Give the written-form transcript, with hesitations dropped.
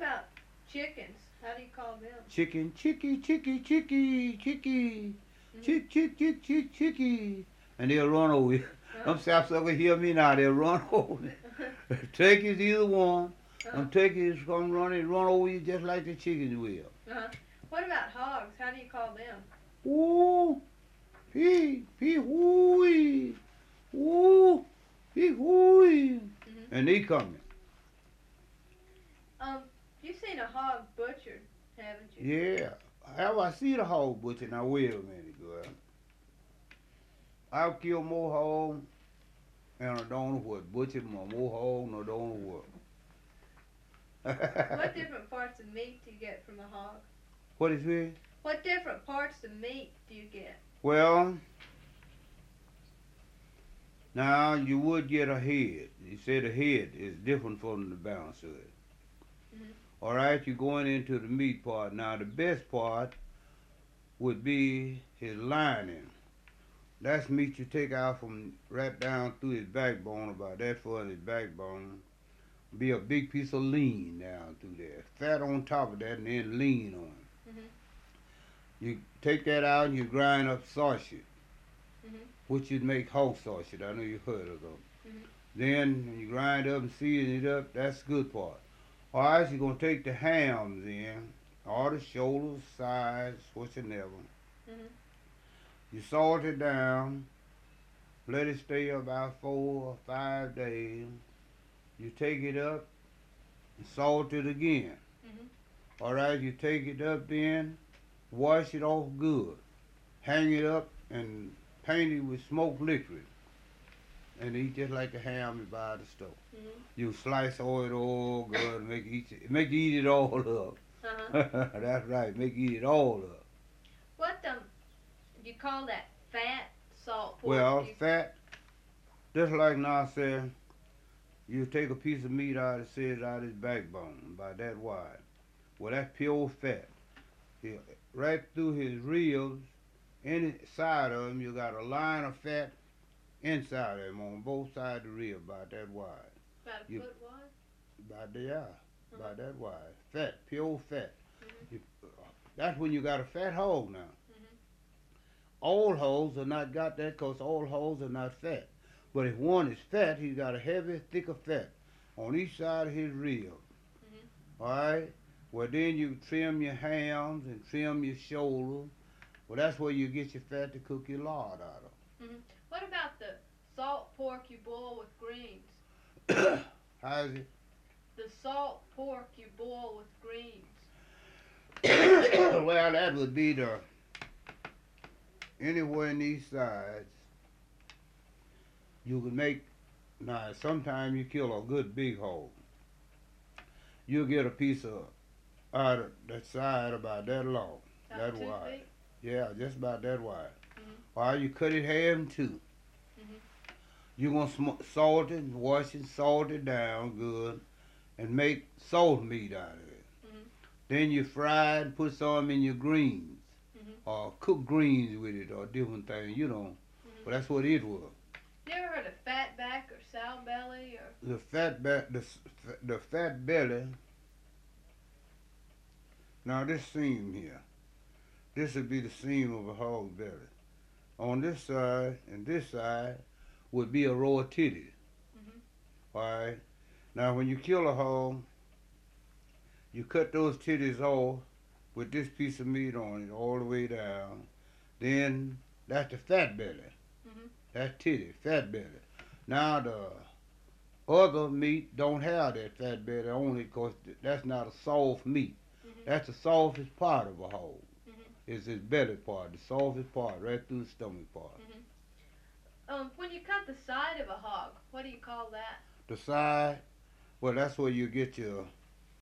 about chickens? How do you call them? Chicken, chicky, chicky, chicky, chicky, Mhm. chick, chick, chick, chick, chicky. And they'll run over you. Uh Them sapsuckers hear me now, they'll run over me. huh. Turkeys either one. Uh huh. Them turkeys come running, run over you just like the chickens will. Uh huh. What about hogs? How do you call them? Ooh, pee, woo, woo, pee, woo. Mhm. And they coming. Um, you've seen a hog butchered, haven't you? Yeah. Have I seen a hog butcher? Now wait a minute, girl. I've killed more hogs and I don't know what. Butchered more hogs and I don't know What what. different parts of meat do you get from a hog? What is it? What different parts of meat do you get? Well, now you would get a head. You said a head is different from the balance of it. Mhm. All right, you're going into the meat part. Now the best part would be his lining. That's meat you take out from right down through his backbone, about that far in his backbone. Be a big piece of lean down through there. Fat on top of that and then lean on it. Mhm. You take that out and you grind up sausage, Mhm. which you'd make whole sausage. I know you've heard of them. Mhm. Then when you grind up and season it up, that's the good part. Alright, you're gonna take the hams in, all the shoulders, sides, whatsoever. Mhm. You salt it down, let it stay about 4 or 5 days. You take it up and salt it again. Mhm. Alright, you take it up then, wash it off good. Hang it up and paint it with smoked liquid. And eat just like the ham you buy at the store. Mhm. You slice oil all good and make you eat it all up. Uh huh. That's right, make you eat it all up. What do you call that? Fat salt pork? Well, fat, just like now I said, you take a piece of meat out, it says out his backbone, about that wide. Well, that's pure fat. Yeah, right through his ribs, inside of him, you got a line of fat inside of him on both sides of the rib, about that wide. About a You foot wide. about there, Uh-huh. about that wide. Fat, pure fat. Mhm. You, that's when you got a fat hog now. Mhm. All hogs are not got that because all hogs are not fat. But if one is fat, he's got a heavy, thicker fat on each side of his rib. Mhm. Alright? Well, then you trim your hams and trim your shoulder. Well, that's where you get your fat to cook your lard out Mhm. What about the salt pork you boil with greens? of. How's it? The salt pork you boil with greens. Well, that would be the anywhere in these sides you can make. Now, sometimes you kill a good big hog. You'll get a piece of out of that side about that long, About that 2 feet. wide. Yeah, just about that wide. Mhm. Or you cut it half in two. Mhm. You're gonna salt it, wash it, salt it down good, and make salt meat out of it. Mhm. Then you fry it and put some in your greens, Mhm. or cook greens with it, or different things. You know, Mhm. but that's what it was. You ever heard of fat back or sow belly or? The fat back, the fat belly. Now this seam here, this would be the seam of a hog belly. On this side and this side would be a row of titties. Mhm. All right. Now when you kill a hog, you cut those titties off with this piece of meat on it all the way down. Then that's the fat belly. Mhm. That's titty, fat belly. Now the other meat don't have that fat belly on it because that's not a soft meat. Mhm. That's the softest part of a hog. Mhm. It's his belly part, the softest part, right through the stomach part. Mhm. When you cut the side of a hog, what do you call that? The side, well, that's where you get your